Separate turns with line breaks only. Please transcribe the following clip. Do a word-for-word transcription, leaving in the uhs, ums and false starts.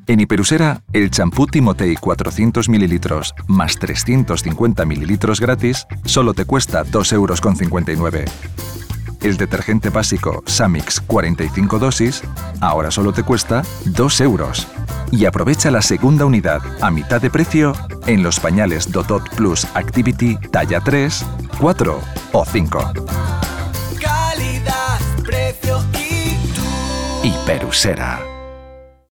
En Hiperusera, el champú Timotei cuatrocientos mililitros más trescientos cincuenta mililitros gratis solo te cuesta dos euros con cincuenta y nueve. El detergente básico Samix cuarenta y cinco dosis ahora solo te cuesta dos euros. Y aprovecha la segunda unidad a mitad de precio en los pañales Dodot Plus Activity talla tres, cuatro o cinco.
Calidad, precio y tú.
Hiperusera.